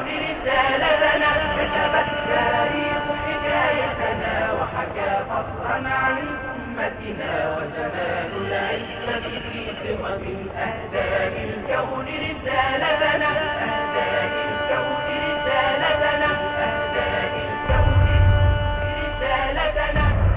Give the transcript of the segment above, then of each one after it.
الكون رسالتنا، كتب التاريخ حكايتنا وحكى فصلا عن أمتنا، وزمان العزة في قمم أهدى للكون رسالتنا، أهدى للكون رسالتنا، أهدى للكون رسالتنا.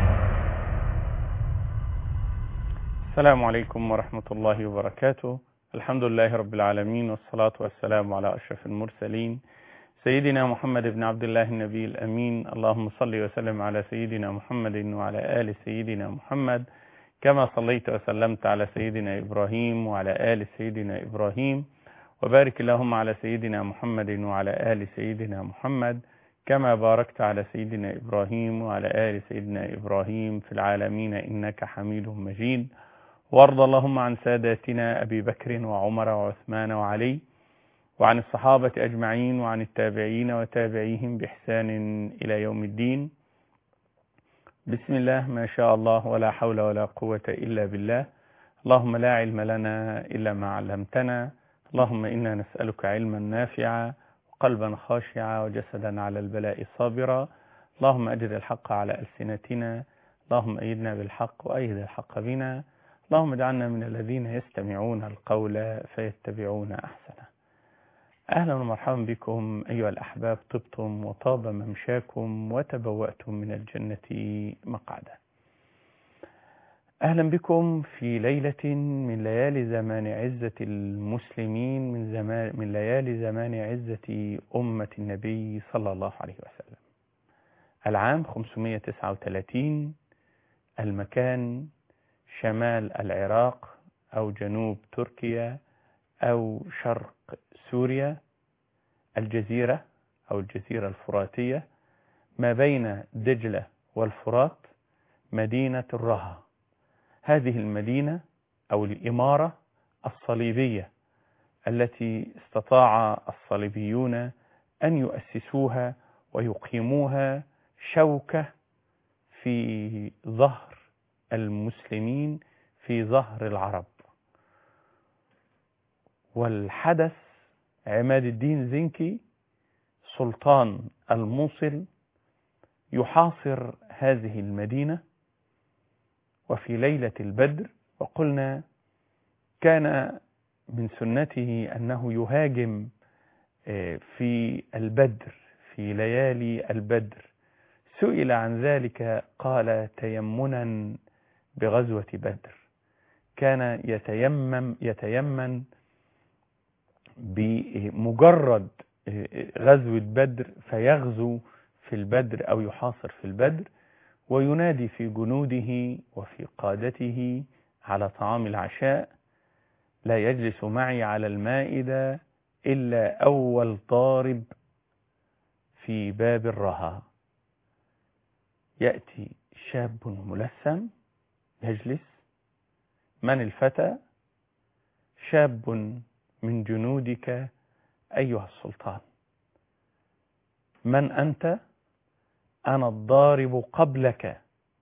السلام عليكم ورحمة الله وبركاته. الحمد لله رب العالمين، والصلاة والسلام على أشرف المرسلين سيدنا محمد بن عبد الله النبي الأمين. اللهم صل وسلم على سيدنا محمد وعلى آل سيدنا محمد كما صليت وسلمت على سيدنا إبراهيم وعلى آل سيدنا إبراهيم، وبارك اللهم على سيدنا محمد وعلى آل سيدنا محمد كما باركت على سيدنا إبراهيم وعلى آل سيدنا إبراهيم في العالمين إنك حميد مجيد. وارض اللهم عن ساداتنا أبي بكر وعمر وعثمان وعلي، وعن الصحابة أجمعين، وعن التابعين وتابعيهم بإحسان إلى يوم الدين. بسم الله ما شاء الله ولا حول ولا قوة إلا بالله. اللهم لا علم لنا إلا ما علمتنا. اللهم إنا نسألك علما نافعا وقلبا خاشعا وجسدا على البلاء صابرا. اللهم أجر الحق على ألسنتنا. اللهم أيدنا بالحق وأيد الحق بنا. اللهم اجعلنا من الذين يستمعون القول فيتبعون أحسنه. أهلا ومرحبا بكم أيها الأحباب، طبتم وطاب ممشاكم وتبوأتم من الجنة مقعدا. أهلا بكم في ليلة من ليالي زمان عزة المسلمين، من ليالي زمان عزة أمة النبي صلى الله عليه وسلم. العام 539، المكان شمال العراق أو جنوب تركيا أو شرق سوريا، الجزيرة أو الجزيرة الفراتية ما بين دجلة والفرات، مدينة الرها. هذه المدينة أو الإمارة الصليبية التي استطاع الصليبيون أن يؤسسوها ويقيموها شوكة في ظهر المسلمين، في ظهر العرب. والحدث عماد الدين زنكي سلطان الموصل يحاصر هذه المدينة، وفي ليلة البدر، وقلنا كان من سنته أنه يهاجم في البدر، في ليالي البدر. سئل عن ذلك قال تيمنا بغزوة بدر. كان يتيمن بمجرد غزوة بدر، فيغزو في البدر أو يحاصر في البدر، وينادي في جنوده وفي قادته على طعام العشاء: لا يجلس معي على المائدة إلا أول طارب في باب الرها. يأتي شاب ملثم يجلس. من الفتى؟ شاب من جنودك أيها السلطان. من أنت؟ أنا الضارب قبلك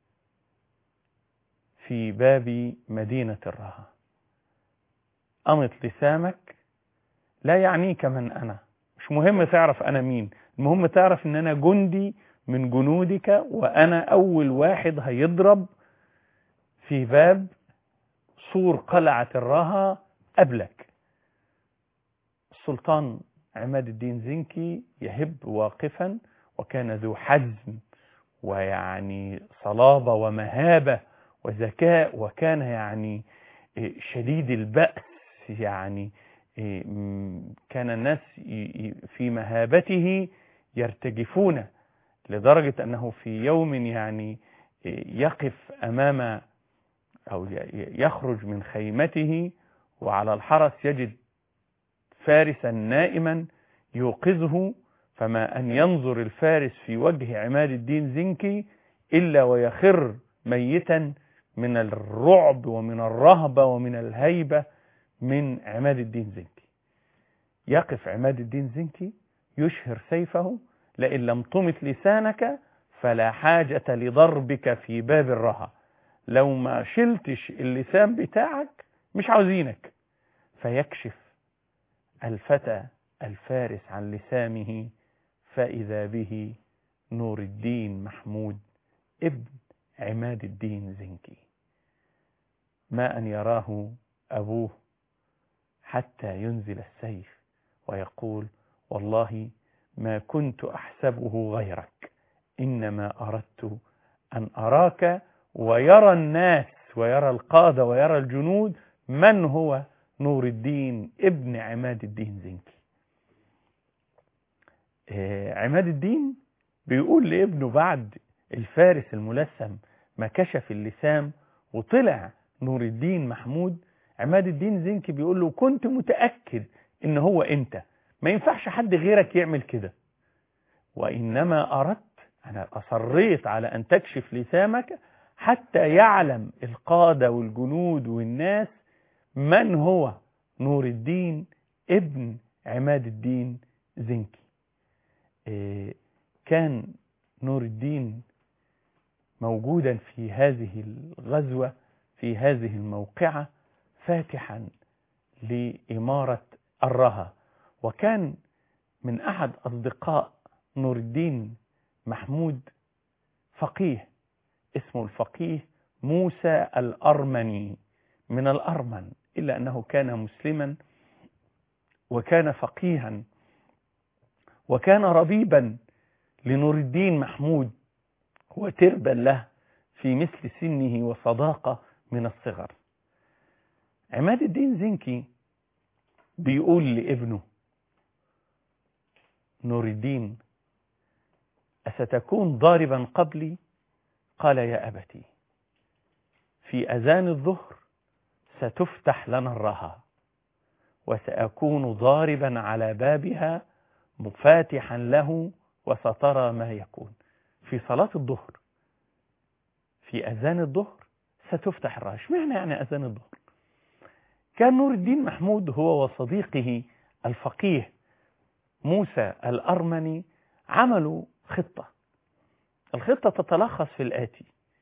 في باب مدينة الرها. أمط لسامك، لا يعنيك من أنا، مش مهم تعرف أنا مين، المهم تعرف أن أنا جندي من جنودك، وأنا أول واحد هيضرب في باب سور قلعة الرها قبلك. السلطان عماد الدين زنكي يهب واقفا، وكان ذو حزم ويعني صلابة ومهابة وذكاء، وكان يعني شديد البأس. يعني كان الناس في مهابته يرتجفون، لدرجة أنه في يوم يعني يقف أمام أو يخرج من خيمته وعلى الحرس يجد فارسا نائما يوقظه، فما أن ينظر الفارس في وجه عماد الدين زنكي إلا ويخر ميتا من الرعب ومن الرهبة ومن الهيبة من عماد الدين زنكي. يقف عماد الدين زنكي يشهر سيفه: لئن لم تمت لسانك فلا حاجة لضربك في باب الرها. لو ما شلتش اللسان بتاعك مش عاوزينك. فيكشف الفتى الفارس عن لسامه فإذا به نور الدين محمود ابن عماد الدين زنكي. ما أن يراه أبوه حتى ينزل السيف ويقول والله ما كنت أحسبه غيرك، إنما أردت أن أراك ويرى الناس ويرى القادة ويرى الجنود من هو نور الدين ابن عماد الدين زنكي. عماد الدين بيقول لابنه بعد الفارس الملثم ما كشف اللسام وطلع نور الدين محمود، عماد الدين زنكي بيقول له كنت متأكد إن هو أنت، ما ينفعش حد غيرك يعمل كده، وإنما أردت، أنا أصريت على أن تكشف لسامك حتى يعلم القادة والجنود والناس من هو نور الدين ابن عماد الدين زنكي. كان نور الدين موجودا في هذه الغزوة، في هذه الموقعة، فاتحا لإمارة الرها، وكان من أحد أصدقاء نور الدين محمود فقيه اسمه الفقيه موسى الأرمني من الأرمن، إلا أنه كان مسلما وكان فقيها وكان ربيبا لنور الدين محمود وتربا له في مثل سنه وصداقة من الصغر. عماد الدين زنكي بيقول لابنه نور الدين أستكون ضاربا قبلي؟ قال يا أبتي في أذان الظهر ستفتح لنا الرها وسأكون ضاربا على بابها مفاتحا له وسترى ما يكون. في صلاة الظهر في أذان الظهر ستفتح الرها. اشمعنى يعني أذان الظهر؟ كان نور الدين محمود هو وصديقه الفقيه موسى الأرمني عملوا خطة. الخطة تتلخص في الآتي: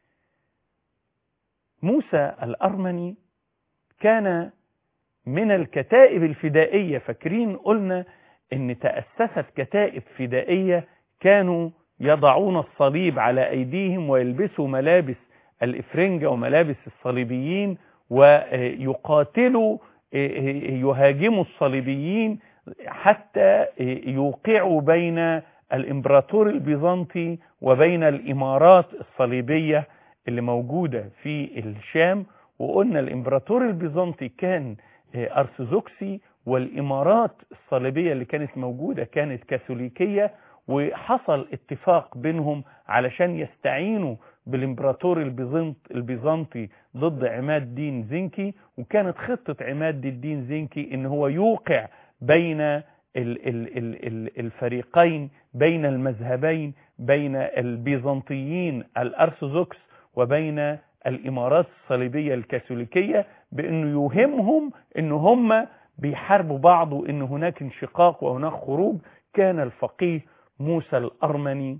موسى الأرمني كان من الكتائب الفدائية. فاكرين قلنا ان تأسست كتائب فدائية كانوا يضعون الصليب على أيديهم ويلبسوا ملابس الإفرنجة وملابس الصليبيين ويقاتلوا يهاجموا الصليبيين حتى يوقعوا بين الإمبراطور البيزنطي وبين الإمارات الصليبية اللي موجودة في الشام. وقلنا الإمبراطور البيزنطي كان أرثوذكسي والإمارات الصليبية اللي كانت موجودة كانت كاثوليكية، وحصل اتفاق بينهم علشان يستعينوا بالإمبراطور البيزنطي ضد عماد الدين زنكي. وكانت خطة عماد الدين زنكي إن هو يوقع بين الفريقين، بين المذهبين، بين البيزنطيين الأرثوذكس وبين الإمارات الصليبية الكاثوليكية، بأنه يوهمهم أن هم بيحاربوا بعض وأن هناك انشقاق وهناك خروج. كان الفقيه موسى الأرمني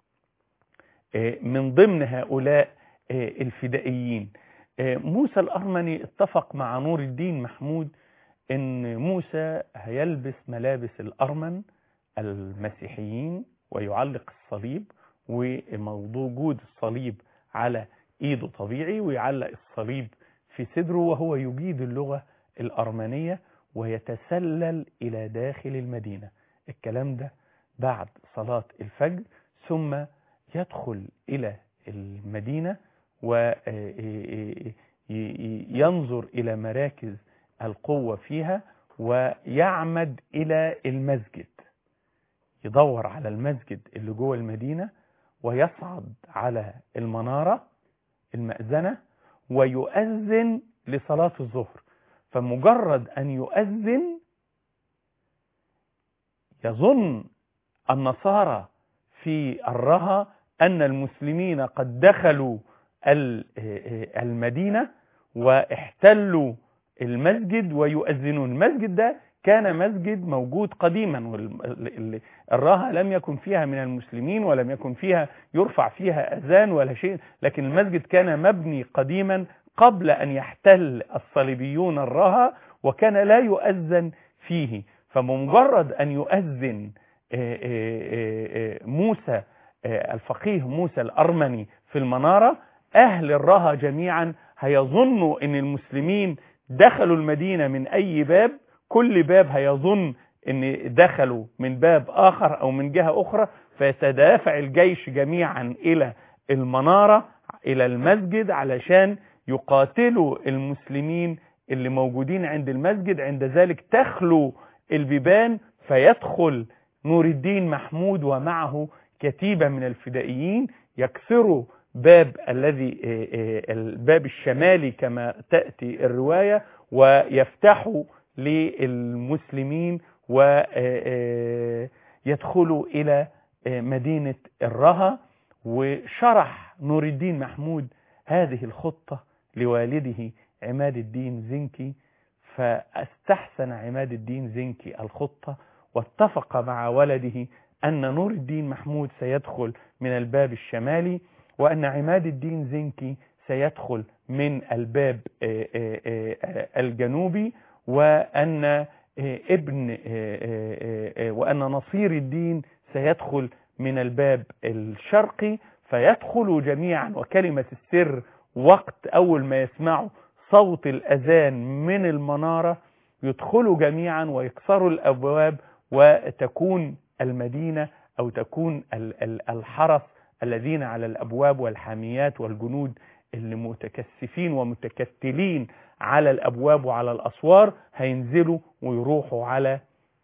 من ضمن هؤلاء الفدائيين. موسى الأرمني اتفق مع نور الدين محمود أن موسى هيلبس ملابس الأرمن المسيحيين ويعلق الصليب، وموجود الصليب على ايده طبيعي، ويعلق الصليب في صدره وهو يجيد اللغة الأرمنية ويتسلل إلى داخل المدينة. الكلام ده بعد صلاة الفجر، ثم يدخل إلى المدينة وينظر إلى مراكز القوة فيها ويعمد إلى المسجد، يدور على المسجد اللي جوه المدينة ويصعد على المنارة المأذنة ويؤذن لصلاة الظهر. فمجرد أن يؤذن يظن النصارى في الرها أن المسلمين قد دخلوا المدينة واحتلوا المسجد ويؤذنون. المسجد ده كان مسجد موجود قديما، والرها لم يكن فيها من المسلمين ولم يكن فيها يرفع فيها أذان ولا شيء، لكن المسجد كان مبني قديما قبل أن يحتل الصليبيون الرها، وكان لا يؤذن فيه. فبمجرد أن يؤذن موسى الفقيه موسى الأرمني في المنارة، أهل الرها جميعا هيظنوا أن المسلمين دخلوا المدينة من أي باب، كل باب هيظن أن دخلوا من باب آخر أو من جهة أخرى، فيتدافع الجيش جميعا إلى المنارة إلى المسجد علشان يقاتلوا المسلمين اللي موجودين عند المسجد. عند ذلك تخلو البيبان، فيدخل نور الدين محمود ومعه كتيبة من الفدائيين يكسروا الباب الشمالي كما تأتي الرواية، ويفتحوا للمسلمين ويدخلوا إلى مدينة الرها. وشرح نور الدين محمود هذه الخطة لوالده عماد الدين زنكي، فاستحسن عماد الدين زنكي الخطة، واتفق مع ولده أن نور الدين محمود سيدخل من الباب الشمالي، وأن عماد الدين زنكي سيدخل من الباب الجنوبي، وأن نصير الدين سيدخل من الباب الشرقي. فيدخلوا جميعا، وكلمة السر وقت أول ما يسمعوا صوت الأذان من المنارة يدخلوا جميعا ويكسروا الأبواب، وتكون المدينة أو تكون الحرس الذين على الأبواب والحاميات والجنود اللي متكثفين ومتكتلين على الأبواب وعلى الأسوار هينزلوا ويروحوا على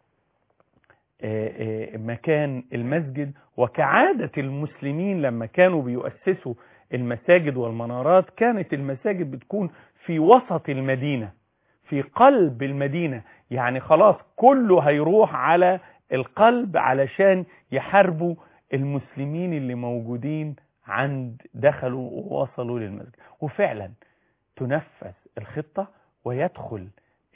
مكان المسجد. وكعادة المسلمين لما كانوا بيؤسسوا المساجد والمنارات، كانت المساجد بتكون في وسط المدينة، في قلب المدينة، يعني خلاص كله هيروح على القلب علشان يحاربوا المسلمين اللي موجودين عند دخلوا ووصلوا للمسجد. وفعلا تنفذ الخطة، ويدخل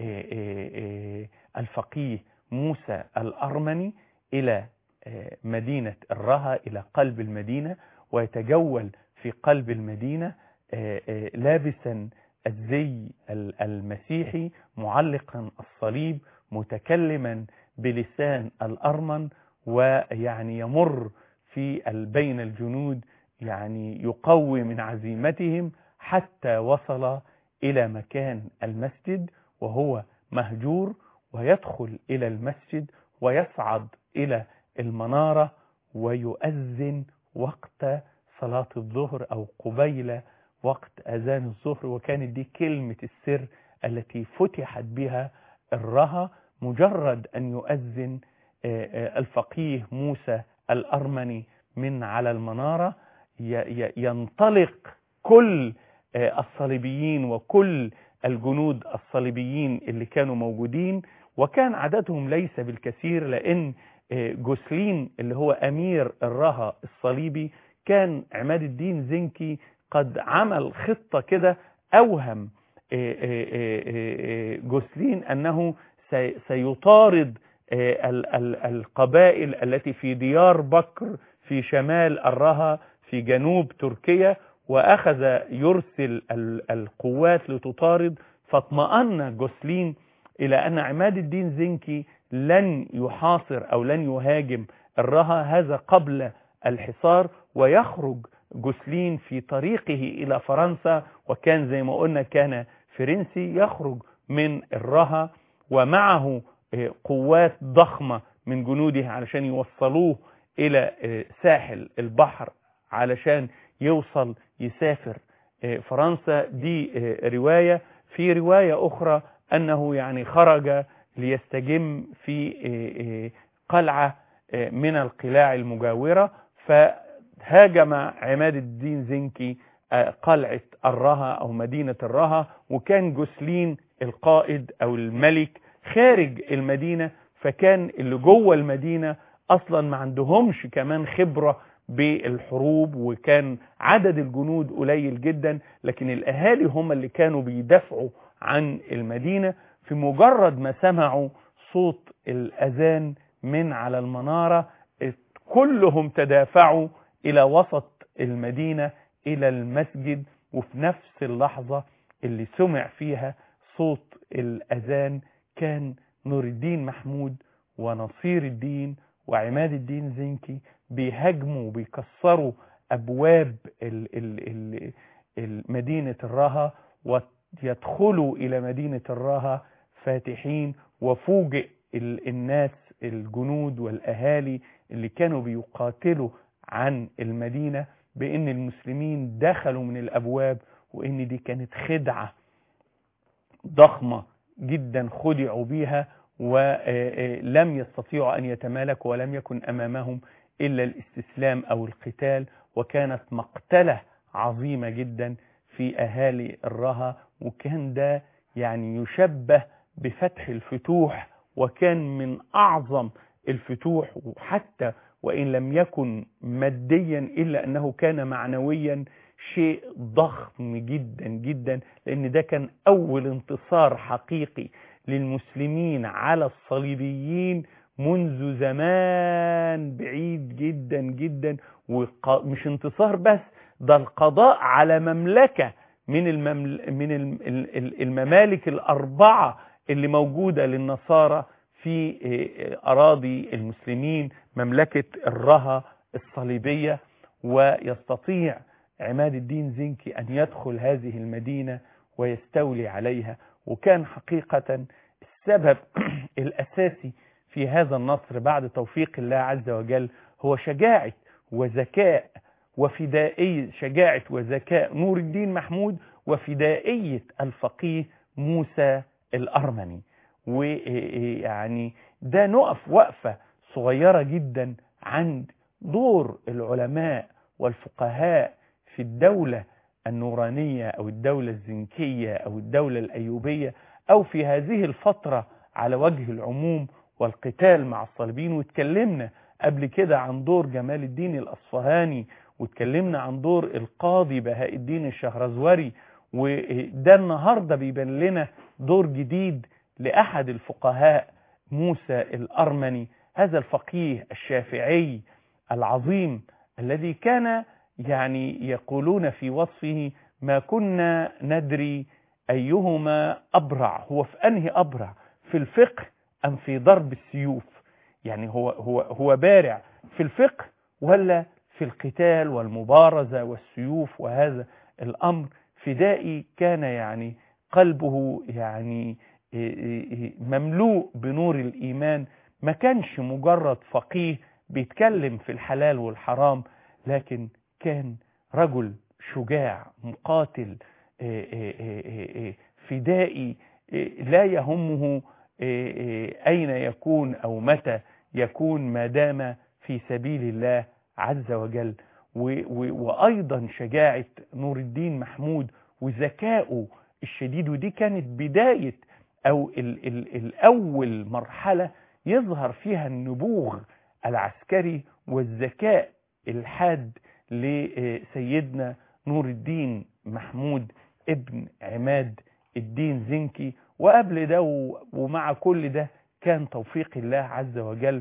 الفقيه موسى الأرمني إلى مدينة الرها، إلى قلب المدينة، ويتجول في قلب المدينة لابسا الزي المسيحي، معلقا الصليب، متكلما بلسان الأرمن، ويعني يمر في بين الجنود، يعني يقوي من عزيمتهم، حتى وصل إلى مكان المسجد وهو مهجور، ويدخل إلى المسجد ويصعد إلى المنارة ويؤذن وقت صلاة الظهر أو قبيل وقت أذان الظهر. وكانت دي كلمة السر التي فتحت بها الرها. مجرد أن يؤذن الفقيه موسى الأرمني من على المنارة، ينطلق كل الصليبيين وكل الجنود الصليبيين اللي كانوا موجودين، وكان عددهم ليس بالكثير، لأن جوسلين اللي هو أمير الرها الصليبي كان عماد الدين زنكي قد عمل خطة كده، أوهم جوسلين أنه سيطارد القبائل التي في ديار بكر في شمال الرها في جنوب تركيا، وأخذ يرسل القوات لتطارد. فاطمأن جوسلين إلى أن عماد الدين زنكي لن يحاصر أو لن يهاجم الرها، هذا قبل الحصار. ويخرج جوسلين في طريقه إلى فرنسا، وكان زي ما قلنا كان فرنسي، يخرج من الرها ومعه قوات ضخمة من جنوده علشان يوصلوه إلى ساحل البحر علشان يوصل يسافر فرنسا. دي رواية. في رواية أخرى أنه يعني خرج ليستجم في قلعة من القلاع المجاورة، فهاجم عماد الدين زنكي قلعة الرها أو مدينة الرها، وكان جوسلين القائد أو الملك خارج المدينة. فكان اللي جوه المدينة أصلا ما عندهمش كمان خبرة بالحروب، وكان عدد الجنود قليل جدا، لكن الأهالي هم اللي كانوا بيدافعوا عن المدينة. في مجرد ما سمعوا صوت الأذان من على المنارة، كلهم تدافعوا إلى وسط المدينة إلى المسجد. وفي نفس اللحظة اللي سمع فيها صوت الأذان كان نور الدين محمود ونصير الدين وعماد الدين زنكي بيهاجموا وبيكسروا أبواب مدينة الرها، ويدخلوا إلى مدينة الرها فاتحين. وفوجئ الناس الجنود والأهالي اللي كانوا بيقاتلوا عن المدينة بأن المسلمين دخلوا من الأبواب، وأن دي كانت خدعة ضخمة جدا خدعوا بيها، ولم يستطيعوا أن يتمالكوا، ولم يكن أمامهم إلا الاستسلام أو القتال. وكانت مقتلة عظيمة جدا في أهالي الرها، وكان ده يعني يشبه بفتح الفتوح، وكان من أعظم الفتوح، وحتى وإن لم يكن ماديا إلا أنه كان معنويا شيء ضخم جدا جدا، لأن ده كان أول انتصار حقيقي للمسلمين على الصليبيين منذ زمان بعيد جدا جدا. ومش انتصار بس، ده القضاء على مملكة من الممالك الأربعة اللي موجودة للنصارى في أراضي المسلمين، مملكة الرها الصليبية. ويستطيع عماد الدين زنكي أن يدخل هذه المدينة ويستولي عليها. وكان حقيقة السبب الأساسي في هذا النصر بعد توفيق الله عز وجل هو شجاعة وذكاء وفدائية، شجاعة وذكاء نور الدين محمود وفدائية الفقيه موسى الأرمني. ويعني ده نقف وقفة صغيرة جدا عند دور العلماء والفقهاء في الدولة النورانية أو الدولة الزنكية أو الدولة الأيوبية، أو في هذه الفترة على وجه العموم والقتال مع الصليبيين. واتكلمنا قبل كده عن دور جمال الدين الأصفهاني، واتكلمنا عن دور القاضي بهاء الدين الشهرزوري. وده النهاردة بيبان لنا دور جديد لأحد الفقهاء موسى الأرمني، هذا الفقيه الشافعي العظيم الذي كان يعني يقولون في وصفه ما كنا ندري أيهما أبرع، هو في أنهي أبرع، في الفقه أم في ضرب السيوف؟ يعني هو بارع في الفقه ولا في القتال والمبارزة والسيوف؟ وهذا الأمر فدائي كان يعني قلبه يعني مملوء بنور الإيمان، ما كانش مجرد فقيه بيتكلم في الحلال والحرام، لكن كان رجل شجاع مقاتل فدائي لا يهمه أين يكون أو متى يكون ما دام في سبيل الله عز وجل. وأيضا شجاعة نور الدين محمود وذكائه الشديد، ودي كانت بداية أو الأول مرحلة يظهر فيها النبوغ العسكري والذكاء الحاد لسيدنا نور الدين محمود ابن عماد الدين زنكي. وقبل ده ومع كل ده كان توفيق الله عز وجل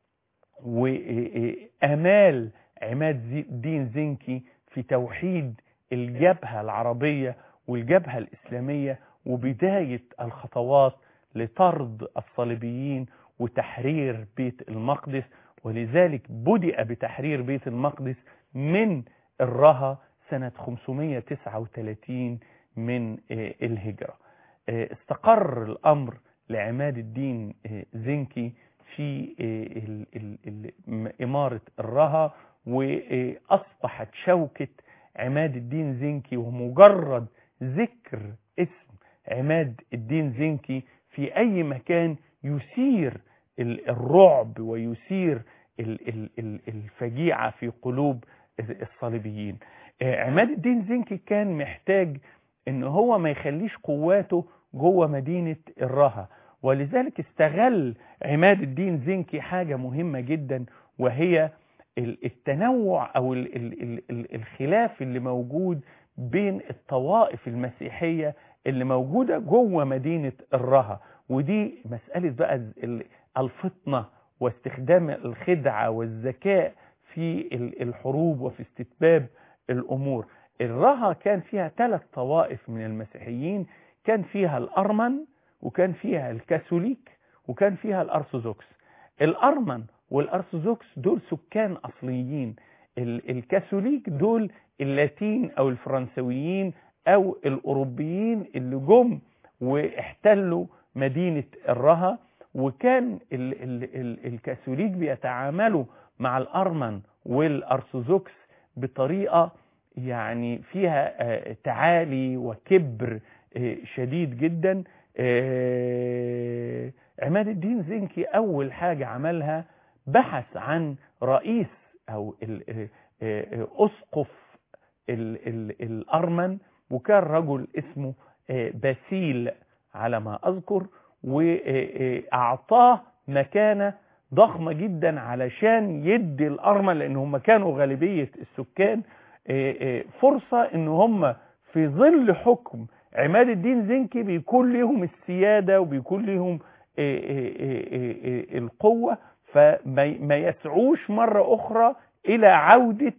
وآمال عماد الدين زنكي في توحيد الجبهة العربية والجبهة الإسلامية، وبداية الخطوات لطرد الصليبيين وتحرير بيت المقدس. ولذلك بدأ بتحرير بيت المقدس من الرها سنة 539 من الهجرة. استقر الأمر لعماد الدين زنكي في إمارة الرها، وأصبحت شوكة عماد الدين زنكي ومجرد ذكر اسم عماد الدين زنكي في أي مكان يثير الرعب ويثير الفجيعة في قلوب الصليبيين. عماد الدين زنكي كان محتاج ان هو ما يخليش قواته جوه مدينة الرها، ولذلك استغل عماد الدين زنكي حاجة مهمة جدا، وهي التنوع او الخلاف اللي موجود بين الطوائف المسيحية اللي موجودة جوه مدينة الرها. ودي مسألة بقى الفطنة واستخدام الخدعة والذكاء في الحروب وفي استتباب الأمور. الرها كان فيها 3 طوائف من المسيحيين، كان فيها الأرمن، وكان فيها الكاثوليك، وكان فيها الأرثوذكس. الأرمن والأرثوذكس دول سكان أصليين، الكاثوليك دول اللاتين أو الفرنسويين أو الأوروبيين اللي جم واحتلوا مدينة الرها. وكان الكاثوليك بيتعاملوا مع الأرمن والأرثوذكس بطريقة يعني فيها تعالي وكبر شديد جدا. عماد الدين زنكي أول حاجة عملها بحث عن رئيس أو أسقف الأرمن، وكان رجل اسمه باسيل على ما أذكر، وأعطاه مكانة ضخمة جدا علشان يدي الأرمن، لأن هم كانوا غالبية السكان، فرصة ان هم في ظل حكم عماد الدين زنكي بيكون لهم السيادة وبيكون لهم القوة، فما يسعوش مرة أخرى إلى عودة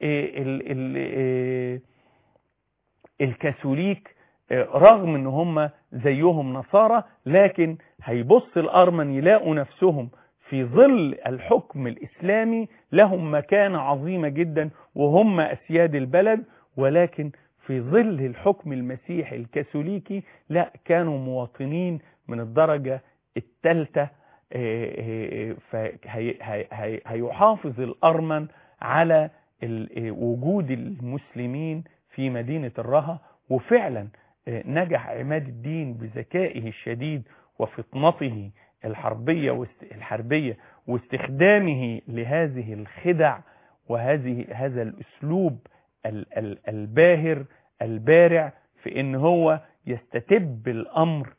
الكاثوليك، رغم ان هم زيهم نصارى، لكن هيبص الأرمن يلاقوا نفسهم في ظل الحكم الإسلامي لهم مكانة عظيمة جدا وهم أسياد البلد، ولكن في ظل الحكم المسيحي الكاثوليكي لا، كانوا مواطنين من الدرجة الثالثة. فهيحافظ الأرمن على وجود المسلمين في مدينة الرها. وفعلا نجح عماد الدين بذكائه الشديد وفطنته الحربية واستخدامه لهذه الخدع هذا الأسلوب الباهر البارع في ان هو يستتب الأمر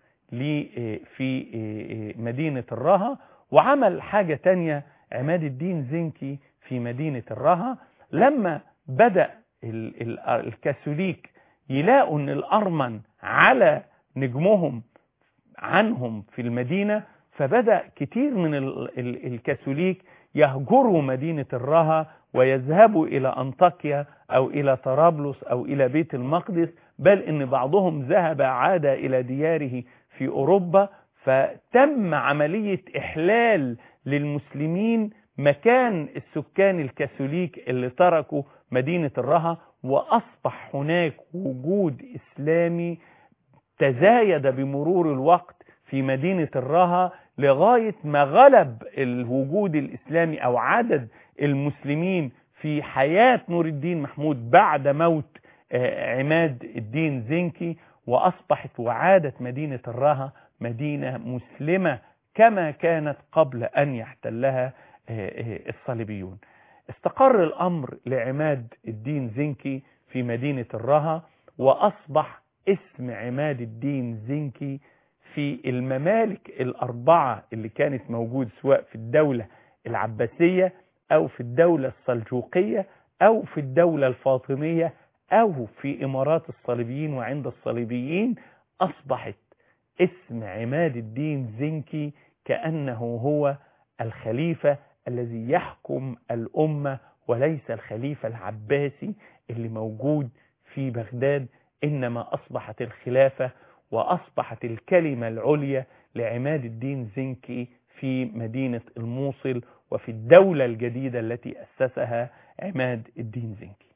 في مدينة الرها. وعمل حاجة تانية عماد الدين زنكي في مدينة الرها، لما بدأ الكاثوليك يلاقوا ان الأرمن على نجمهم عنهم في المدينة، فبدأ كتير من الكاثوليك يهجروا مدينة الرها ويذهبوا إلى أنطاكيا أو إلى طرابلس أو إلى بيت المقدس، بل إن بعضهم عاد إلى دياره في أوروبا. فتم عملية إحلال للمسلمين مكان السكان الكاثوليك اللي تركوا مدينة الرها، وأصبح هناك وجود إسلامي تزايد بمرور الوقت في مدينة الرها، لغاية ما غلب الوجود الإسلامي أو عدد المسلمين في حياة نور الدين محمود بعد موت عماد الدين زنكي، وأصبحت وعادت مدينة الرها مدينة مسلمة كما كانت قبل أن يحتلها الصليبيون. استقر الأمر لعماد الدين زنكي في مدينة الرها، وأصبح اسم عماد الدين زنكي في الممالك الأربعة اللي كانت موجود، سواء في الدولة العباسية أو في الدولة السلجوقية أو في الدولة الفاطمية أو في إمارات الصليبيين وعند الصليبيين، أصبحت اسم عماد الدين زنكي كأنه هو الخليفة الذي يحكم الأمة، وليس الخليفة العباسي اللي موجود في بغداد، إنما أصبحت الخلافة وأصبحت الكلمة العليا لعماد الدين زنكي في مدينة الموصل وفي الدولة الجديدة التي أسسها عماد الدين زنكي.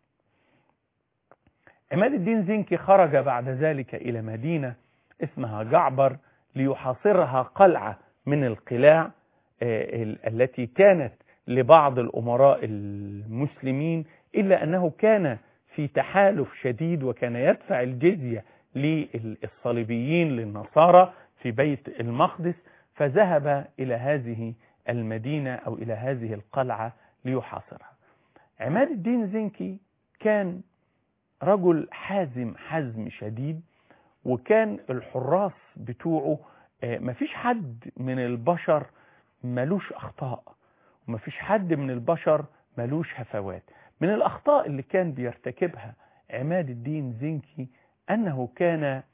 عماد الدين زنكي خرج بعد ذلك إلى مدينة اسمها جعبر ليحاصرها قلعة من القلاع التي كانت لبعض الأمراء المسلمين، إلا أنه كان في تحالف شديد وكان يدفع الجزية للصليبيين للنصارى في بيت المقدس، فذهب إلى هذه المدينة أو إلى هذه القلعة ليحاصرها. عماد الدين زنكي كان رجل حزم شديد، وكان الحراس بتوعه مفيش حد من البشر ملوش أخطاء، ومفيش حد من البشر ملوش هفوات. من الأخطاء اللي كان بيرتكبها عماد الدين زنكي أنه كان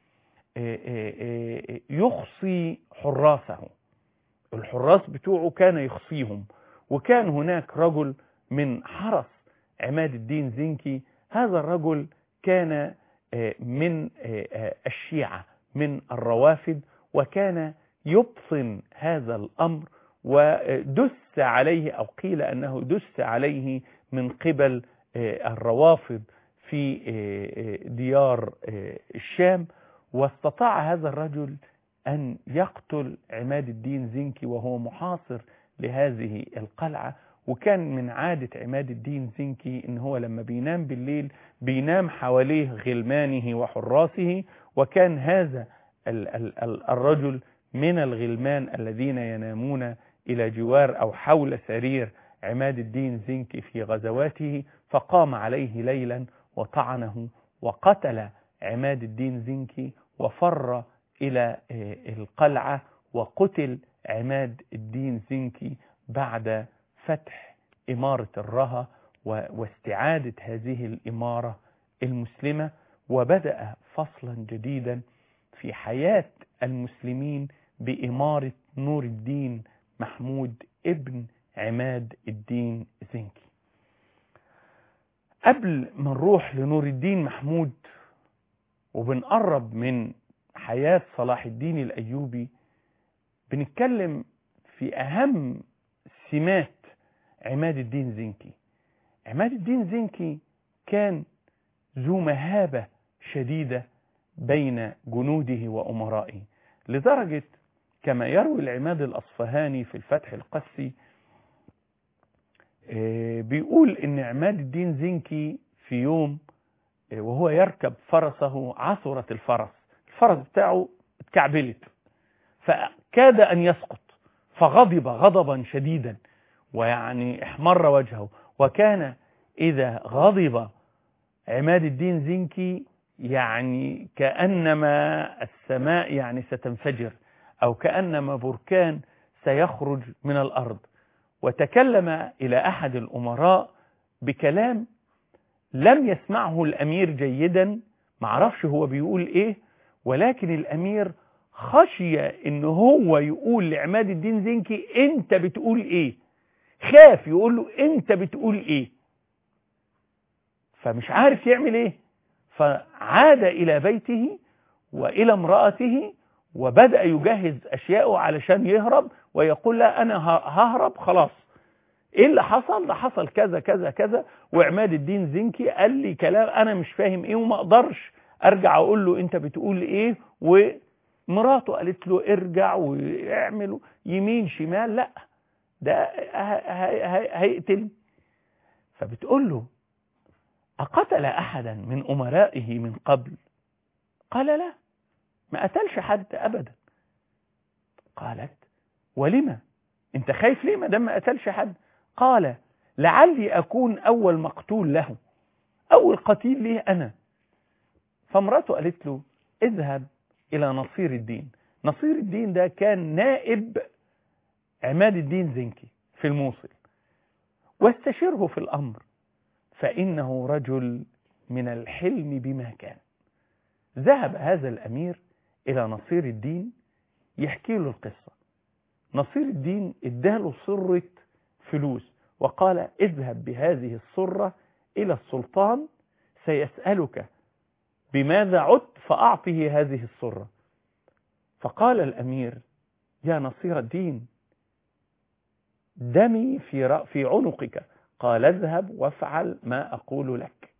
يخصي حراسه، الحراس بتوعه كان يخصيهم. وكان هناك رجل من حرس عماد الدين زنكي، هذا الرجل كان من الشيعة من الروافد، وكان يبطن هذا الأمر، ودس عليه أو قيل أنه دس عليه من قبل الروافض في ديار الشام. واستطاع هذا الرجل أن يقتل عماد الدين زنكي وهو محاصر لهذه القلعة. وكان من عادة عماد الدين زنكي إن هو لما بينام بالليل بينام حواليه غلمانه وحراسه، وكان هذا الرجل من الغلمان الذين ينامون إلى جوار أو حول سرير عماد الدين زنكي في غزواته. فقام عليه ليلا وطعنه وقتل عماد الدين زنكي وفر إلى القلعة، وقتل عماد الدين زنكي بعد فتح إمارة الرها واستعادة هذه الإمارة المسلمة. وبدأ فصلا جديدا في حياة المسلمين بإمارة نور الدين محمود ابن عماد الدين زنكي. قبل ما نروح لنور الدين محمود وبنقرب من حياة صلاح الدين الأيوبي، بنتكلم في أهم سمات عماد الدين زنكي. عماد الدين زنكي كان ذو مهابة شديدة بين جنوده وأمرائه، لدرجة كما يروي العماد الأصفهاني في الفتح القسي بيقول إن عماد الدين زنكي في يوم وهو يركب فرسه عثرت الفرس بتاعه اتكعبلت فكاد أن يسقط، فغضب غضبا شديدا ويعني احمر وجهه. وكان إذا غضب عماد الدين زنكي يعني كأنما السماء يعني ستنفجر، أو كأنما بركان سيخرج من الأرض. وتكلم إلى أحد الأمراء بكلام لم يسمعه الأمير جيدا، معرفش هو بيقول إيه، ولكن الأمير خشي إن هو يقول لعماد الدين زنكي أنت بتقول إيه، خاف يقول له أنت بتقول إيه، فمش عارف يعمل إيه. فعاد إلى بيته وإلى امرأته وبدأ يجهز أشياءه علشان يهرب، ويقول لا أنا ههرب خلاص. إيه اللي حصل؟ ده حصل كذا كذا كذا، وعماد الدين زنكي قال لي كلام أنا مش فاهم إيه وما أقدرش أرجع أقول له أنت بتقول إيه. ومراته قالت له ارجع واعمل يمين شمال، لا ده هيقتل. فبتقول له أقتل أحدا من أمرائه من قبل؟ قال لا، ما قتلش حد أبدا. قالت ولما؟ أنت خايف ليه ما دام ما قتلش حد؟ قال لعلي أكون أول مقتول له، أول قتيل ليه أنا. فامرأته قالت له اذهب إلى نصير الدين. نصير الدين ده كان نائب عماد الدين زنكي في الموصل، واستشره في الأمر، فإنه رجل من الحلم بما كان. ذهب هذا الأمير إلى نصير الدين يحكي له القصة. نصير الدين اداله صرة فلوس وقال اذهب بهذه الصرة إلى السلطان سيسألك بماذا عدت فأعطه هذه الصرة. فقال الأمير يا نصير الدين دمي في عنقك. قال اذهب وافعل ما أقول لك.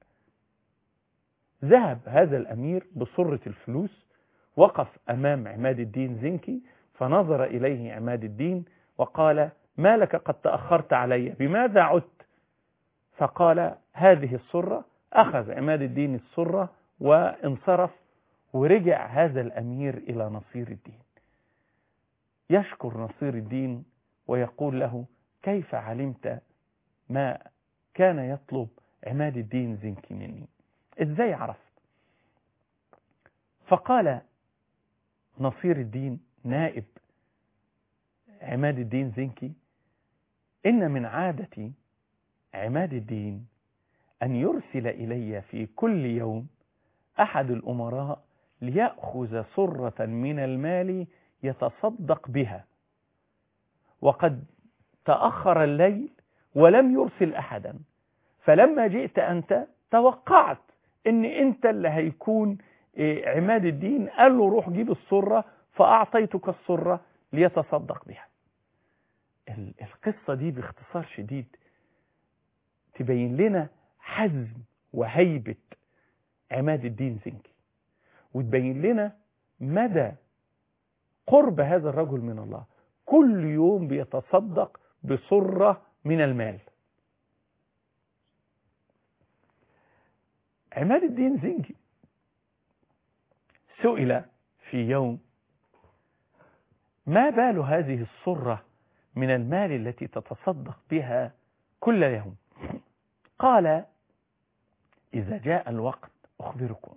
ذهب هذا الأمير بصرة الفلوس، وقف أمام عماد الدين زنكي فنظر إليه عماد الدين وقال ما لك قد تأخرت علي، بماذا عدت؟ فقال هذه الصرة. أخذ عماد الدين الصرة وانصرف، ورجع هذا الأمير إلى نصير الدين يشكر نصير الدين ويقول له كيف علمت ما كان يطلب عماد الدين زنكي مني؟ ازاي عرفت؟ فقال نصير الدين نائب عماد الدين زنكي إن من عادة عماد الدين أن يرسل إلي في كل يوم أحد الأمراء ليأخذ صرة من المال يتصدق بها، وقد تأخر الليل ولم يرسل أحدا، فلما جئت أنت توقعت أن أنت اللي هيكون عماد الدين، قال له روح جيب الصرة فأعطيتك الصرة ليتصدق بها. القصة دي باختصار شديد تبين لنا حزم وهيبة عماد الدين زنكي، وتبين لنا مدى قرب هذا الرجل من الله. كل يوم بيتصدق بصرة من المال. عماد الدين زنكي سئل في يوم: ما بال هذه الصرة من المال التي تتصدق بها كل يوم؟ قال: إذا جاء الوقت أخبركم،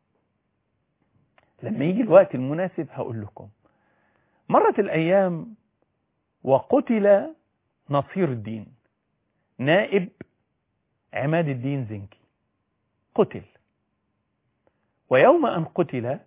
لما يجي الوقت المناسب هقول لكم. مرت الأيام وقتل نصير الدين نائب عماد الدين زنكي، قتل. ويوم أن قتل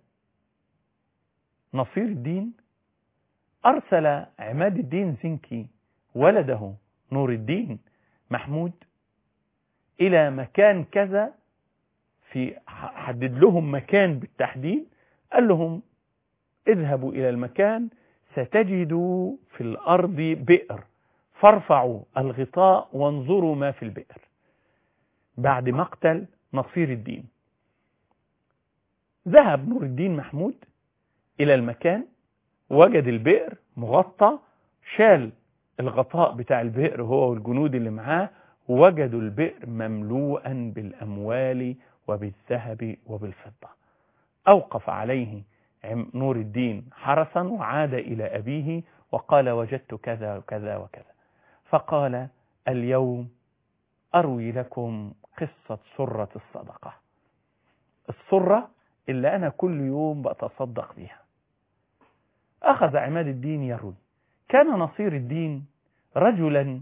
نصير الدين أرسل عماد الدين زنكي ولده نور الدين محمود إلى مكان كذا، حدد لهم مكان بالتحديد، قال لهم: اذهبوا إلى المكان ستجدوا في الأرض بئر، فارفعوا الغطاء وانظروا ما في البئر. بعد مقتل نصير الدين ذهب نور الدين محمود إلى المكان، وجد البئر مغطى، شال الغطاء بتاع البئر هو والجنود اللي معاه، وجدوا البئر مملوءا بالأموال وبالذهب وبالفضة. أوقف عليه نور الدين حرسا وعاد إلى أبيه وقال: وجدت كذا وكذا وكذا. فقال: اليوم أروي لكم قصة سرة الصدقة، السرة اللي أنا كل يوم بتصدق بها. أخذ عماد الدين يروي: كان نصير الدين رجلا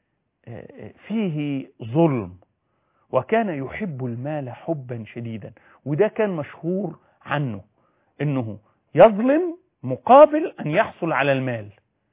فيه ظلم، وكان يحب المال حبا شديدا، وده كان مشهور عنه انه يظلم مقابل ان يحصل على المال.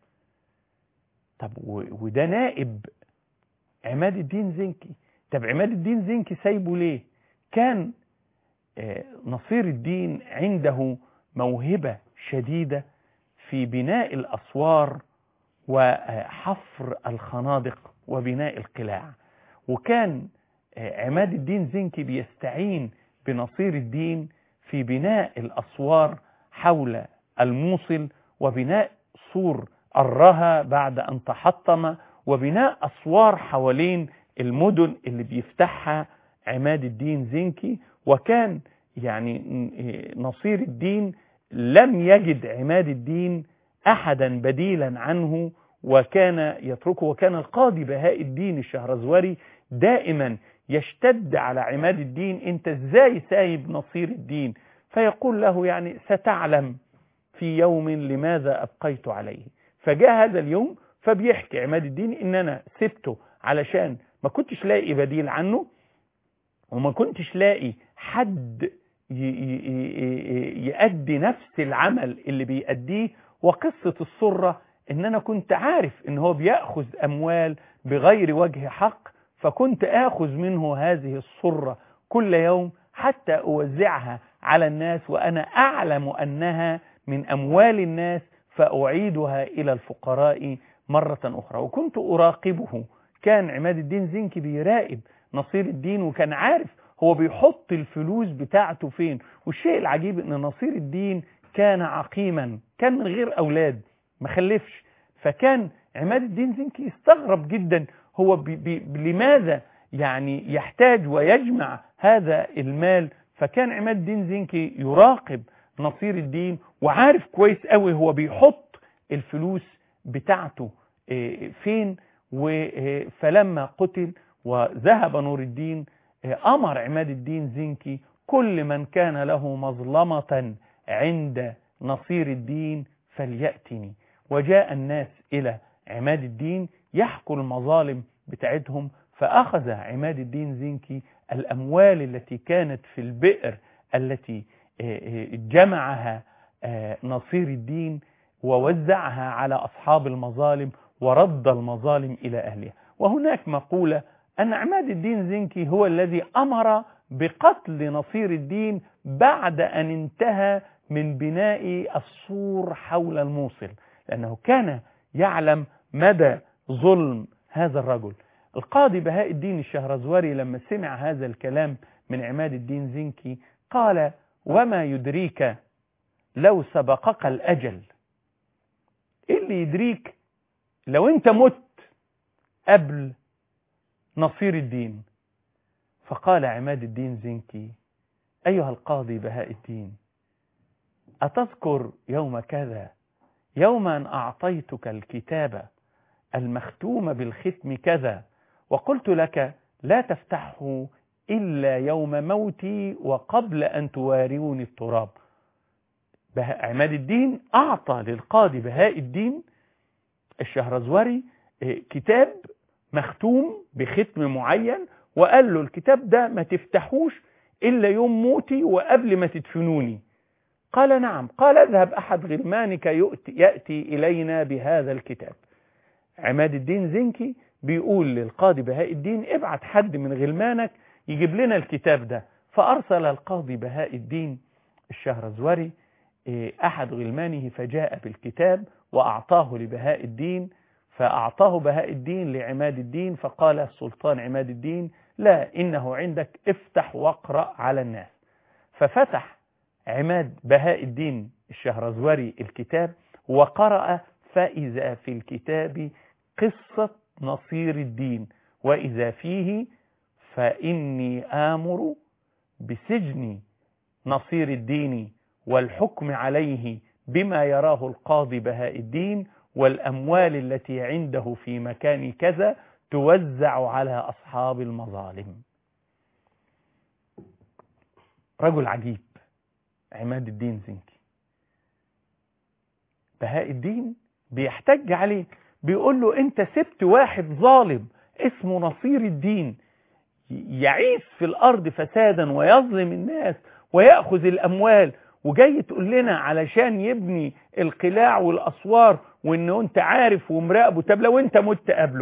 طب وده نائب عماد الدين زنكي، طب عماد الدين زنكي سايبه ليه؟ كان نصير الدين عنده موهبة شديدة في بناء الأسوار وحفر الخنادق وبناء القلاع، وكان عماد الدين زنكي بيستعين بنصير الدين في بناء الأسوار حول الموصل، وبناء سور الرها بعد أن تحطم، وبناء أسوار حوالين المدن اللي بيفتحها عماد الدين زنكي. وكان يعني نصير الدين لم يجد عماد الدين أحدا بديلا عنه، وكان يتركه. وكان القاضي بهاء الدين الشهرزوري دائما يشتد على عماد الدين: انت ازاي سايب نصير الدين؟ فيقول له: يعني ستعلم في يوم لماذا أبقيت عليه. فجاء هذا اليوم فبيحكي عماد الدين ان انا سبته علشان ما كنتش لاقي بديل عنه، وما كنتش لاقي حد يؤدي نفس العمل اللي بيأديه. وقصة السرة ان انا كنت عارف ان هو بيأخذ اموال بغير وجه حق، فكنت آخذ منه هذه السرة كل يوم حتى أوزعها على الناس، وأنا أعلم أنها من أموال الناس، فأعيدها إلى الفقراء مرة أخرى. وكنت أراقبه، كان عماد الدين زنكي بيراقب نصير الدين، وكان عارف هو بيحط الفلوس بتاعته فين. والشيء العجيب أن نصير الدين كان عقيما، كان من غير أولاد، ما خلفش. فكان عماد الدين زنكي يستغرب جدا هو لماذا يعني يحتاج ويجمع هذا المال. فكان عماد الدين زنكي يراقب نصير الدين وعارف كويس قوي هو بيحط الفلوس بتاعته فين. فلما قتل وذهب نور الدين، أمر عماد الدين زنكي كل من كان له مظلمة عند نصير الدين فليأتني. وجاء الناس إلى عماد الدين يحكوا المظالم بتاعتهم، فأخذ عماد الدين زنكي الأموال التي كانت في البئر التي جمعها نصير الدين ووزعها على أصحاب المظالم ورد المظالم إلى أهلها. وهناك مقولة أن عماد الدين زنكي هو الذي أمر بقتل نصير الدين بعد أن انتهى من بناء السور حول الموصل، لأنه كان يعلم مدى ظلم هذا الرجل. القاضي بهاء الدين الشهرزوري لما سمع هذا الكلام من عماد الدين زنكي قال: وما يدريك لو سبقك الأجل؟ إيه اللي يدريك لو أنت مت قبل نصير الدين؟ فقال عماد الدين زنكي: أيها القاضي بهاء الدين، أتذكر يوم كذا، يوم أن أعطيتك الكتاب المختوم بالختم كذا، وقلت لك لا تفتحه إلا يوم موتي وقبل أن تواروني التراب. عماد الدين أعطى للقاضي بهاء الدين الشهرزوري كتاب مختوم بختم معين، وقال له الكتاب ده ما تفتحوش إلا يوم موتي وقبل ما تدفنوني. قال: نعم. قال: اذهب أحد غلمانك يأتي إلينا بهذا الكتاب. عماد الدين زنكي بيقول للقاضي بهاء الدين: ابعت حد من غلمانك يجيب لنا الكتاب ده. فأرسل القاضي بهاء الدين الشهرزوري أحد غلمانه فجاء بالكتاب وأعطاه لبهاء الدين، فأعطاه بهاء الدين لعماد الدين، فقال السلطان عماد الدين: لا، إنه عندك، افتح واقرأ على الناس. ففتح عماد بهاء الدين الشهرزوري الكتاب وقرأ، فإذا في الكتاب قصة نصير الدين، وإذا فيه: فإني آمر بسجن نصير الدين والحكم عليه بما يراه القاضي بهاء الدين، والأموال التي عنده في مكان كذا توزع على أصحاب المظالم. رجل عجيب عماد الدين زنكي. بهاء الدين بيحتج عليه، بيقول له: انت سبت واحد ظالم اسمه نصير الدين يعيش في الأرض فسادا ويظلم الناس ويأخذ الأموال، وجاي تقول لنا علشان يبني القلاع والأسوار وإنه أنت عارف ومراقبه، طب لو أنت مت قبله؟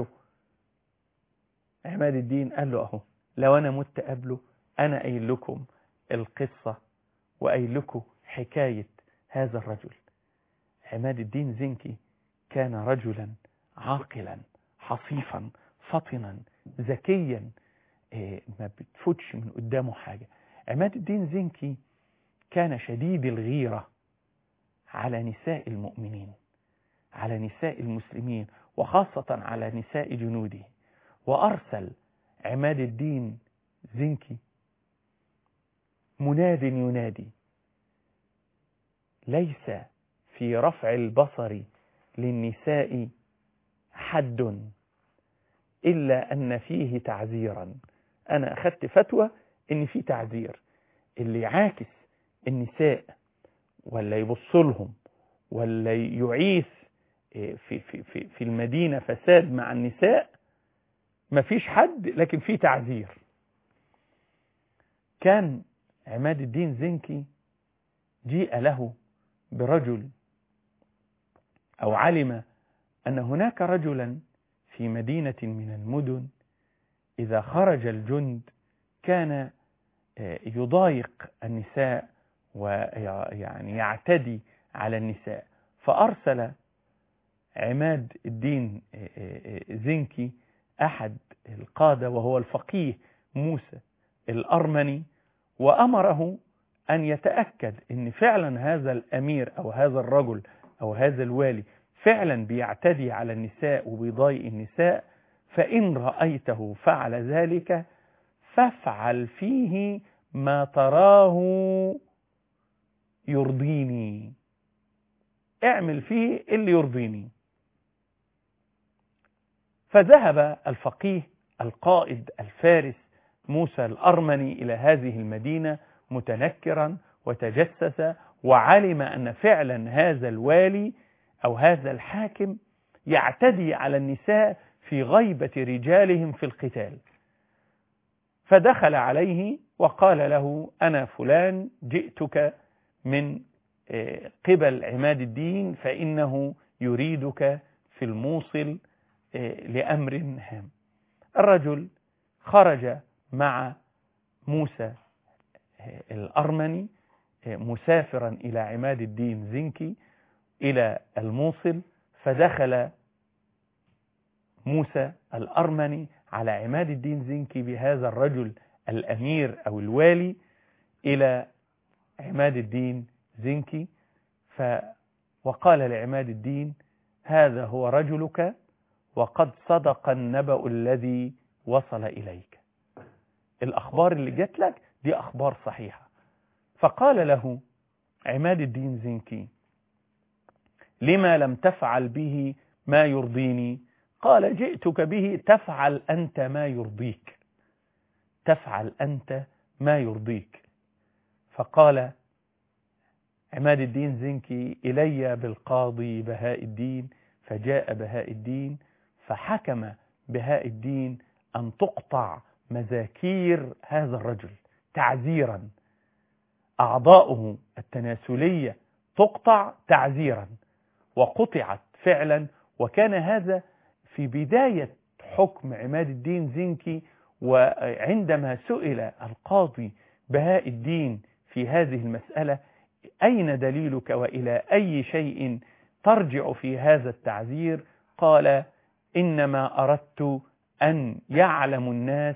عماد الدين قال له: أهو لو أنا مت قبله أنا قايل لكم القصة وقايل لكم حكاية هذا الرجل. عماد الدين زنكي كان رجلا عاقلا حصيفا فطنا ذكيا، ما بتفوتش من قدامه حاجة. عماد الدين زنكي كان شديد الغيرة على نساء المؤمنين، على نساء المسلمين، وخاصة على نساء جنوده. وأرسل عماد الدين زنكي مناد ينادي: ليس في رفع البصر للنساء حد إلا أن فيه تعذيرا. أنا أخذت فتوى إن في تعذير، اللي يعاكس النساء ولا يبص لهم ولا يعيث في المدينة فساد مع النساء مفيش حد، لكن في تعذير. كان عماد الدين زنكي جيء له برجل، أو علم أن هناك رجلا في مدينة من المدن إذا خرج الجند كان يضايق النساء ويعني يعتدي على النساء. فأرسل عماد الدين زنكي أحد القادة وهو الفقيه موسى الأرمني، وأمره أن يتأكد أن فعلا هذا الأمير أو هذا الرجل أو هذا الوالي فعلا بيعتدي على النساء وبيضايق النساء، فإن رأيته فعل ذلك فافعل فيه ما تراه يرضيني، اعمل فيه اللي يرضيني. فذهب الفقيه القائد الفارس موسى الأرمني إلى هذه المدينة متنكرا وتجسس، وعلم أن فعلا هذا الوالي أو هذا الحاكم يعتدي على النساء في غيبة رجالهم في القتال. فدخل عليه وقال له: أنا فلان جئتك من قبل عماد الدين، فإنه يريدك في الموصل لأمر هام. الرجل خرج مع موسى الأرمني مسافرا إلى عماد الدين زنكي إلى الموصل، فدخل موسى الأرمني على عماد الدين زنكي بهذا الرجل الأمير أو الوالي إلى عماد الدين زنكي، وقال لعماد الدين: هذا هو رجلك وقد صدق النبأ الذي وصل إليك، الأخبار اللي جت لك دي أخبار صحيحة. فقال له عماد الدين زنكي: لما لم تفعل به ما يرضيني؟ قال: جئتك به تفعل أنت ما يرضيك، تفعل أنت ما يرضيك. فقال عماد الدين زنكي: إلي بالقاضي بهاء الدين. فجاء بهاء الدين فحكم بهاء الدين أن تقطع مذاكير هذا الرجل تعزيرا، أعضاؤه التناسلية تقطع تعزيرا، وقطعت فعلا. وكان هذا في بداية حكم عماد الدين زنكي. وعندما سئل القاضي بهاء الدين في هذه المسألة: أين دليلك وإلى أي شيء ترجع في هذا التعزير؟ قال: إنما أردت أن يعلم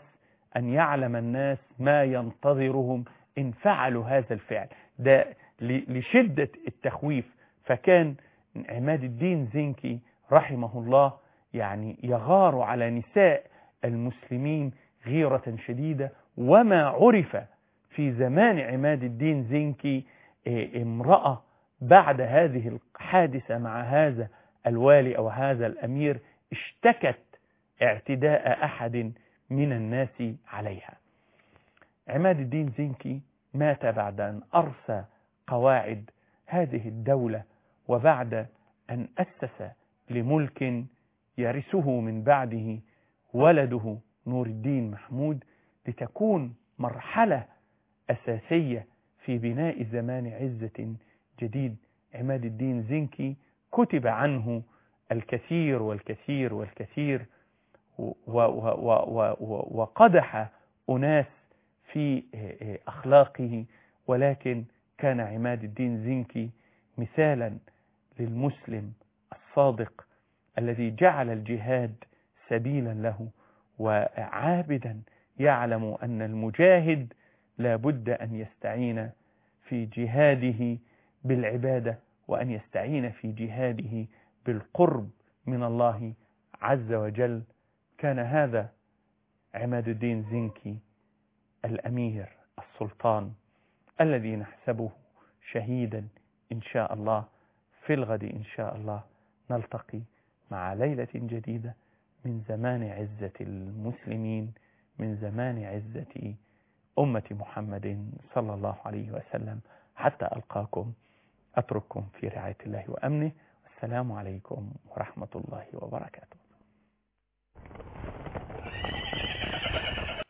الناس ما ينتظرهم إن فعلوا هذا الفعل ده، لشدة التخويف. فكان عماد الدين زنكي رحمه الله يعني يغار على نساء المسلمين غيرة شديدة. وما عرف في زمان عماد الدين زنكي امرأة بعد هذه الحادثة مع هذا الوالي أو هذا الأمير اشتكت اعتداء أحد من الناس عليها. عماد الدين زنكي مات بعد أن أرسى قواعد هذه الدولة، وبعد أن أسس لملك يرثه من بعده ولده نور الدين محمود، لتكون مرحلة أساسية في بناء زمان عزة جديد. عماد الدين زنكي كتب عنه الكثير والكثير والكثير، وقدح أناس في أخلاقه، ولكن كان عماد الدين زنكي مثالا للمسلم الصادق الذي جعل الجهاد سبيلا له، وعابدا يعلم أن المجاهد لا بد أن يستعين في جهاده بالعبادة، وأن يستعين في جهاده بالقرب من الله عز وجل. كان هذا عماد الدين زنكي الأمير السلطان الذي نحسبه شهيدا إن شاء الله. في الغد إن شاء الله نلتقي مع ليلة جديدة من زمان عزة المسلمين، من زمان عزة أمة محمد صلى الله عليه وسلم. حتى ألقاكم أترككم في رعاية الله وأمنه. السلام عليكم ورحمة الله وبركاته.